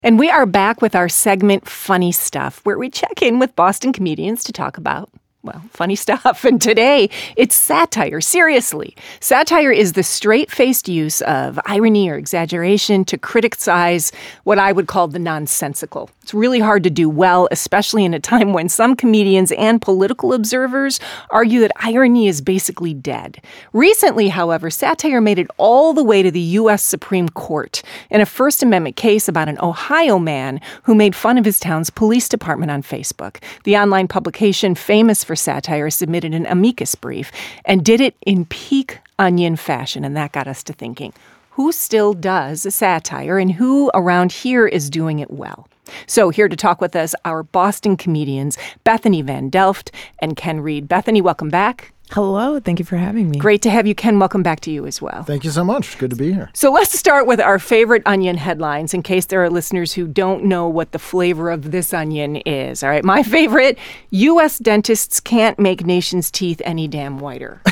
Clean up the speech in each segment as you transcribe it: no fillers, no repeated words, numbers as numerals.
And we are back with our segment Funny Stuff, where we check in with Boston comedians to talk about, well, funny stuff. And today, it's satire. Seriously. Satire is the straight-faced use of irony or exaggeration to criticize what I would call the nonsensical. It's really hard to do well, especially in a time when some comedians and political observers argue that irony is basically dead. Recently, however, satire made it all the way to the U.S. Supreme Court in a First Amendment case about an Ohio man who made fun of his town's police department on Facebook. The online publication, famous for satire, submitted an amicus brief and did it in peak Onion fashion, and that got us to thinking, who still does a satire and who around here is doing it well? So here to talk with us, our Boston comedians, Bethany Van Delft and Ken Reed. Bethany, welcome back. Hello. Thank you for having me. Great to have you, Ken. Welcome back to you as well. Thank you so much. Good to be here. So let's start with our favorite Onion headlines in case there are listeners who don't know what the flavor of this Onion is. All right. My favorite, U.S. dentists can't make nation's teeth any damn whiter.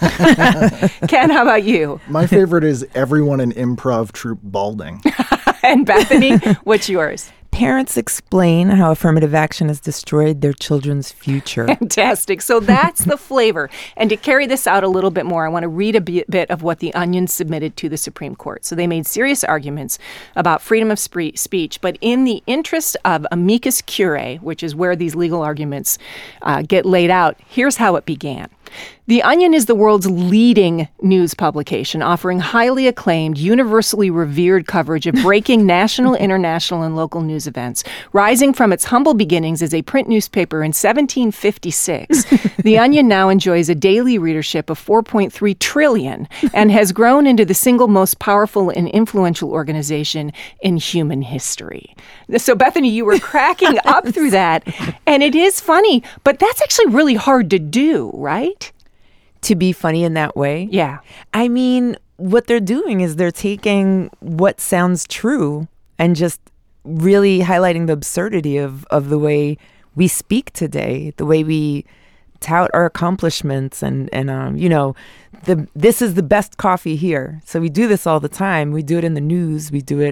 Ken, how about you? My favorite is everyone in improv troupe balding. And Bethany, what's yours? Parents explain how affirmative action has destroyed their children's future. Fantastic. So that's the flavor. And to carry this out a little bit more, I want to read a bit of what the Onion submitted to the Supreme Court. So they made serious arguments about freedom of speech, but in the interest of amicus curiae, which is where these legal arguments get laid out, here's how it began. The Onion is the world's leading news publication, offering highly acclaimed, universally revered coverage of breaking national, international, and local news events. Rising from its humble beginnings as a print newspaper in 1756, The Onion now enjoys a daily readership of 4.3 trillion and has grown into the single most powerful and influential organization in human history. So, Bethany, you were cracking up through that, and it is funny, but that's actually really hard to do, right? To be funny in that way? Yeah. I mean, what they're doing is they're taking what sounds true and just really highlighting the absurdity of the way we speak today, the way we tout our accomplishments and this is the best coffee here. So we do this all the time. We do it in the news. We do it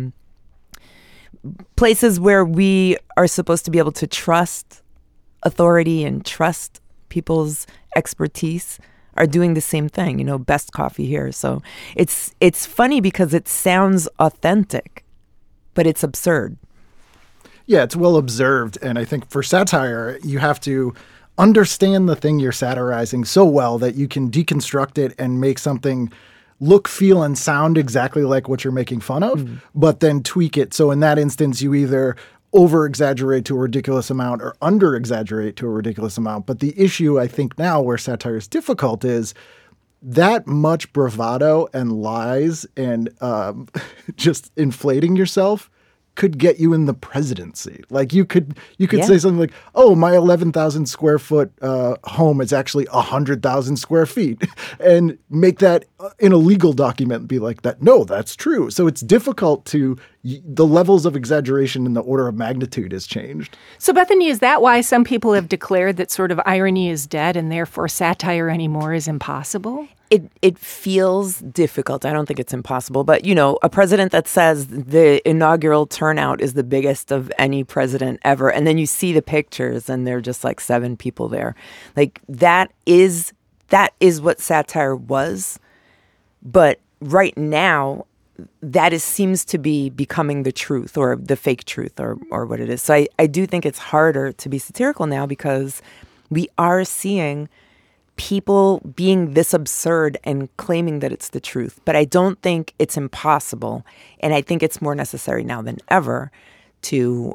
places where we are supposed to be able to trust authority and trust people's expertise are doing the same thing, best coffee here. So it's funny because it sounds authentic, but it's absurd. Yeah, it's well observed. And I think for satire, you have to understand the thing you're satirizing so well that you can deconstruct it and make something look, feel, and sound exactly like what you're making fun of, but then tweak it. So in that instance, you either over-exaggerate to a ridiculous amount or under-exaggerate to a ridiculous amount. But the issue, I think now where satire is difficult is that much bravado and lies and just inflating yourself could get you in the presidency. Like you could say something like, oh, my 11,000 square foot home is actually 100,000 square feet and make that in a legal document and be like that. No, that's true. So it's difficult the levels of exaggeration and the order of magnitude has changed. So Bethany, is that why some people have declared that sort of irony is dead and therefore satire anymore is impossible? It feels difficult. I don't think it's impossible. But, a president that says the inaugural turnout is the biggest of any president ever, and then you see the pictures and they're just like 7 people there. Like that is what satire was. But right now, that seems to be becoming the truth or the fake truth or what it is. So I do think it's harder to be satirical now because we are seeing people being this absurd and claiming that it's the truth. But I don't think it's impossible. And I think it's more necessary now than ever to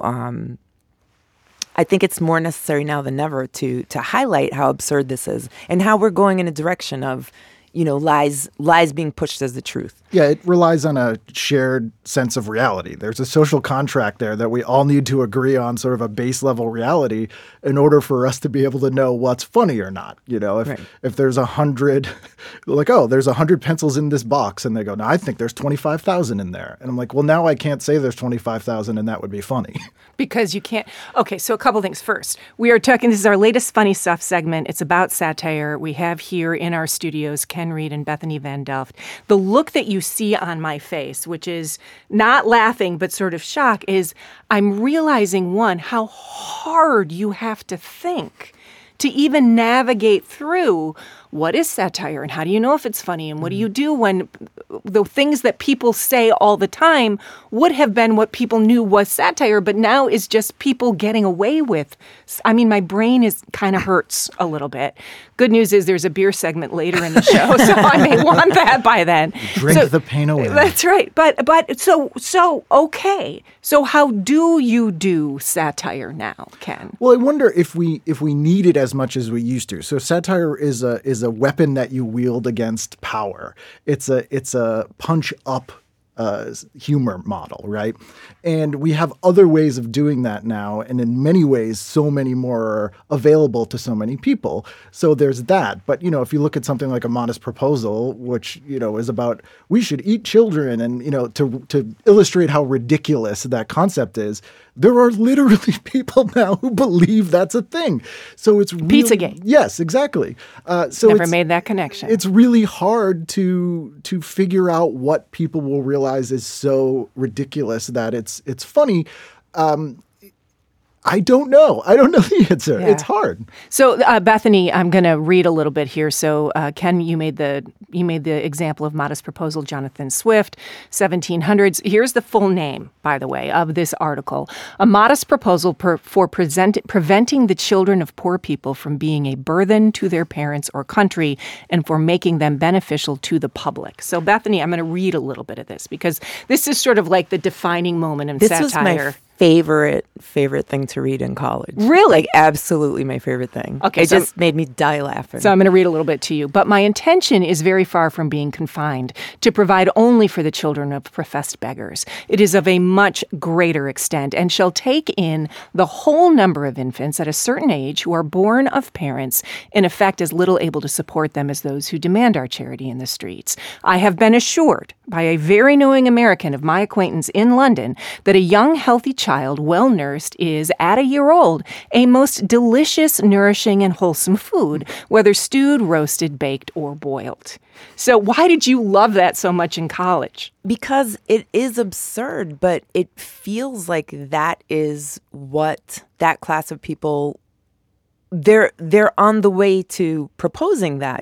highlight how absurd this is and how we're going in a direction of lies being pushed as the truth. Yeah, it relies on a shared sense of reality. There's a social contract there that we all need to agree on, sort of a base level reality, in order for us to be able to know what's funny or not. If there's 100, there's 100 pencils in this box, and they go, no, I think there's 25,000 in there. And I'm like, well, now I can't say there's 25,000 and that would be funny. Because you can't. Okay, so a couple things. First, we are talking, this is our latest Funny Stuff segment. It's about satire. We have here in our studios Ken Ken Reed and Bethany Van Delft, the look that you see on my face, which is not laughing but sort of shock, is I'm realizing, one, how hard you have to think to even navigate through what is satire and how do you know if it's funny and what do you do when the things that people say all the time would have been what people knew was satire, but now is just people getting away with. I mean, my brain is kind of hurts a little bit. Good news is there's a beer segment later in the show, so I may want that by then. Drink the pain away. That's right. But so okay. So how do you do satire now, Ken? Well, I wonder if we need it as much as we used to. So satire is a weapon that you wield against power. It's a punch up humor model, right? And we have other ways of doing that now. And in many ways, so many more are available to so many people. So there's that. But, if you look at something like A Modest Proposal, which, is about we should eat children and, to illustrate how ridiculous that concept is, there are literally people now who believe that's a thing. So it's really, Pizzagate. Yes, exactly. Never made that connection. It's really hard to figure out what people will realize is so ridiculous that it's funny. I don't know. I don't know the answer. Yeah. It's hard. So, Bethany, I'm going to read a little bit here. So, Ken, you made the example of Modest Proposal, Jonathan Swift, 1700s. Here's the full name, by the way, of this article: A Modest Proposal for Preventing the Children of Poor People from Being a Burthen to Their Parents or Country and for Making Them Beneficial to the Public. So, Bethany, I'm going to read a little bit of this because this is sort of like the defining moment of satire. This was my favorite thing to read in college. Really? Like, absolutely my favorite thing. Okay, it just made me die laughing. So I'm going to read a little bit to you. But my intention is very far from being confined to provide only for the children of professed beggars. It is of a much greater extent and shall take in the whole number of infants at a certain age who are born of parents, in effect as little able to support them as those who demand our charity in the streets. I have been assured by a very knowing American of my acquaintance in London that a young, healthy child, well nursed, is, at a year old, a most delicious, nourishing, and wholesome food, whether stewed, roasted, baked, or boiled. So why did you love that so much in college? Because it is absurd, but it feels like that is what that class of people, they're on the way to proposing that,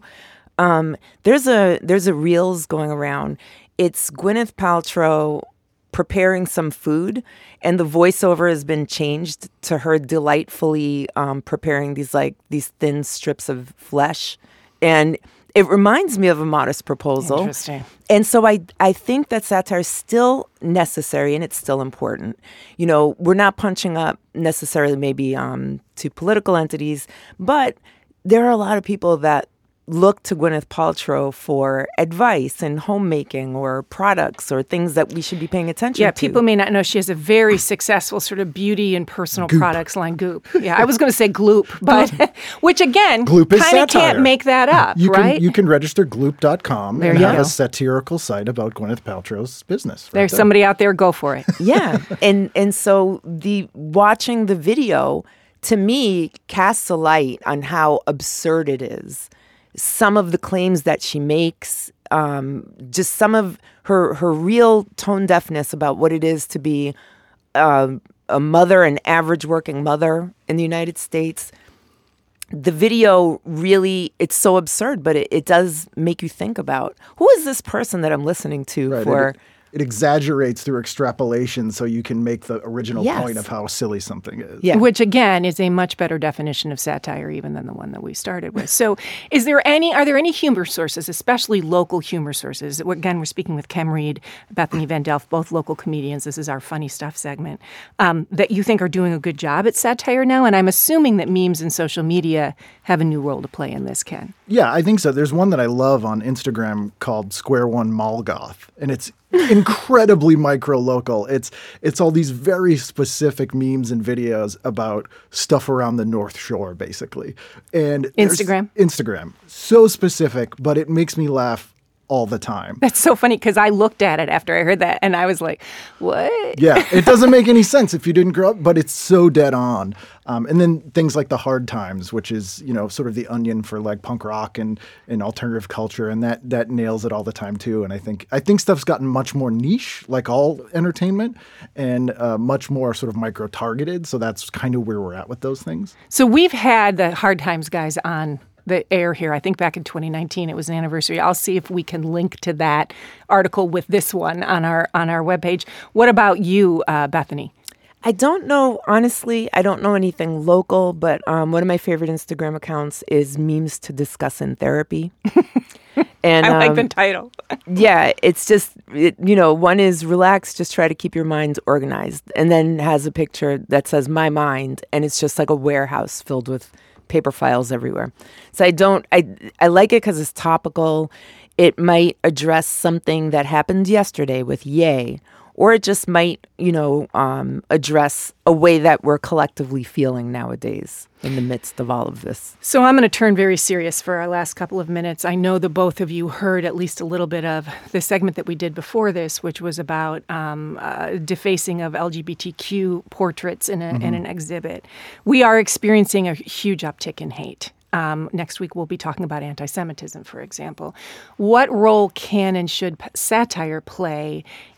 There's a Reels going around. It's Gwyneth Paltrow preparing some food, and the voiceover has been changed to her delightfully preparing these thin strips of flesh, and it reminds me of A Modest Proposal. Interesting. And so I think that satire is still necessary and it's still important. We're not punching up necessarily maybe to political entities, but there are a lot of people that look to Gwyneth Paltrow for advice in homemaking or products or things that we should be paying attention to. Yeah, people may not know she has a very successful sort of beauty and personal products line, Goop. Yeah, I was going to say Gloop, but which again, kind of can't make that up, right? You can register gloop.com and have go. a satirical site about Gwyneth Paltrow's business. There's somebody out there, go for it. Yeah, and so watching the video, to me, casts a light on how absurd it is. Some of the claims that she makes, just some of her real tone deafness about what it is to be a mother, an average working mother in the United States. The video really, it's so absurd, but it does make you think about, who is this person that I'm listening to for... It exaggerates through extrapolation so you can make the original point of how silly something is. Yeah. Which, again, is a much better definition of satire even than the one that we started with. So are there any humor sources, especially local humor sources? Again, we're speaking with Ken Reed, Bethany Van Delft, both local comedians. This is our funny stuff segment, that you think are doing a good job at satire now? And I'm assuming that memes and social media have a new role to play in this, Ken. Yeah, I think so. There's one that I love on Instagram called Square One Mallgoth, and it's incredibly micro-local. It's all these very specific memes and videos about stuff around the North Shore, basically. And Instagram? So specific, but it makes me laugh all the time. That's so funny because I looked at it after I heard that and I was like, what? Yeah, it doesn't make any sense if you didn't grow up, but it's so dead on. And then things like the Hard Times, which is, sort of the onion for like punk rock and alternative culture. And that nails it all the time too. And I think stuff's gotten much more niche, like all entertainment, and much more sort of micro targeted. So that's kind of where we're at with those things. So we've had the Hard Times guys on the air here. I think back in 2019, it was an anniversary. I'll see if we can link to that article with this one on our webpage. What about you, Bethany? I don't know, honestly, I don't know anything local, but one of my favorite Instagram accounts is Memes to Discuss in Therapy. And I like the title. Yeah, it's just, one is relax, just try to keep your mind organized, and then has a picture that says my mind, and it's just like a warehouse filled with paper files everywhere. So I like it because it's topical. It might address something that happened yesterday with Ye, or it just might, address a way that we're collectively feeling nowadays in the midst of all of this. So I'm going to turn very serious for our last couple of minutes. I know that both of you heard at least a little bit of the segment that we did before this, which was about defacing of LGBTQ portraits in an exhibit. We are experiencing a huge uptick in hate. Next week, we'll be talking about anti-Semitism, for example. What role can and should satire play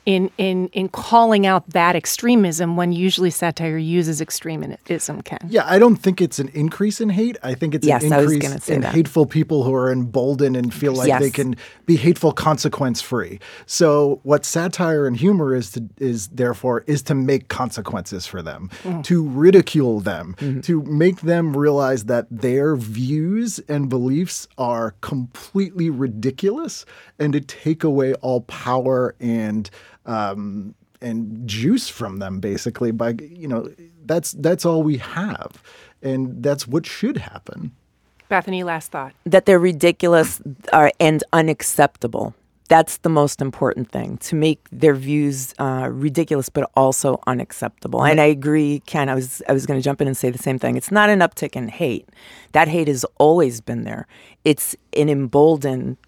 in calling out that extremism when usually satire uses extremism, Ken? Yeah, I don't think it's an increase in hate. I think it's an increase in hateful people who are emboldened and feel like they can be hateful consequence-free. So what satire and humor is to make consequences for them, to ridicule them, to make them realize that their views and beliefs are completely ridiculous, and to take away all power and juice from them, basically. By that's all we have, and that's what should happen. Bethany, last thought. That they're ridiculous and unacceptable. That's the most important thing, to make their views ridiculous but also unacceptable. And I agree, Ken, I was going to jump in and say the same thing. It's not an uptick in hate. That hate has always been there. It's an emboldenedness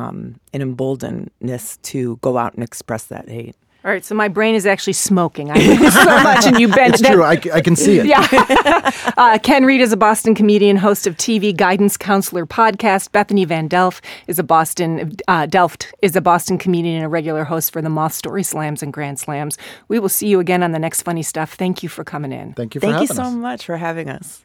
to go out and express that hate. All right, so my brain is actually smoking. I like this so much, and you've been... It's true. I can see it. Yeah. Ken Reed is a Boston comedian, host of TV Guidance Counselor podcast. Bethany Van Delft is a Boston comedian and a regular host for the Moth Story Slams and Grand Slams. We will see you again on the next Funny Stuff. Thank you for coming in. Thank you for having us. Thank you so much for having us.